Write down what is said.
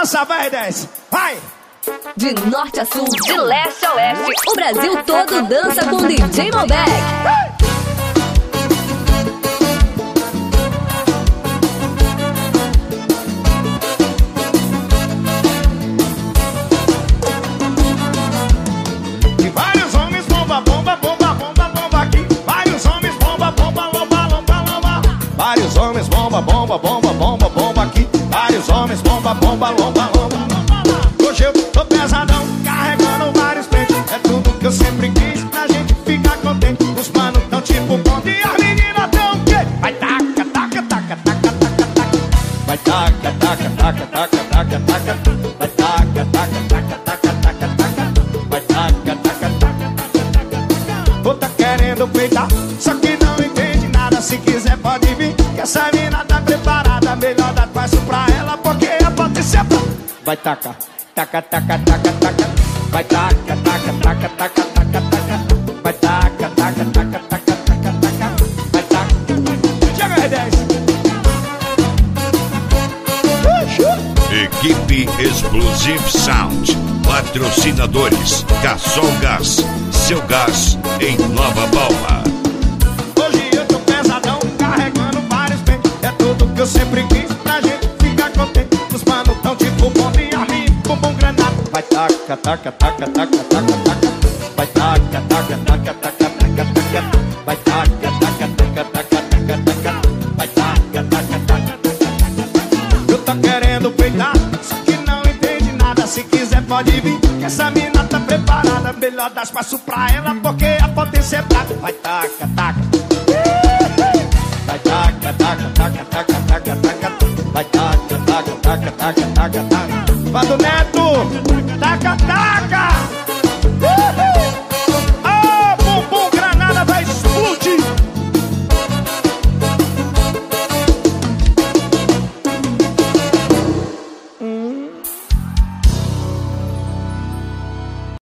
dançar, vai, desce, vai! De norte a sul, de leste a oeste, o Brasil todo dança com DJ Malbec. E vários homens bomba, bomba, bomba, bomba, bomba aqui. Vários homens bomba, bomba, bomba, bomba, bomba. Vários homens bomba, bomba, bomba, bomba, bomba aqui. Vários homens bomba, bomba, bomba, bomba. Hoje eu tô pesadão, carregando vários pentes. É tudo que eu sempre quis, pra gente ficar contente. Os manos tão tipo ponte e as meninas tão o quê? Vai taca, taca, taca, taca, taca, taca. Vai taca, taca, taca, taca, taca, taca. Vai taca, taca, taca, taca, taca, taca. Vai taca, taca, taca, taca, taca. Ou tá querendo peitar, só que não entende nada. Se quiser pode vir, que essa mina tá preparada. Melhor dar passo pra ela, porque a potência é. Vai taca, taca, taca, taca, taca. Vai taca, taca, taca, taca, taca, taca. Vai taca, taca, taca, taca, taca, taca. Vai taca. Chega aí, 10. Equipe Explosive Sound. Patrocinadores Gasol Gás, seu gás em Nova Palma. Hoje eu tô pesadão, carregando vários pentes. É tudo que eu sempre quis, pra gente ficar contente. Os manos tão tipo bomba e arminha, bumbum granada. Vai taca, taca, taca, taca, taca, taca. Vai taca, taca, taca, taca, taca, taca. Vai taca, taca, taca, taca, taca, taca. Vai taca, taca, taca, taca, taca. Eu tô querendo peitar, só que não entende nada. Se quiser pode vir, que essa mina tá preparada. Melhor dar espaço pra ela, porque a potência é brava. Vai taca, taca. Vai taca, taca, taca, taca, taca, taca. Vai taca, taca, taca, taca, taca, taca. Vai do Neto, taca, taca.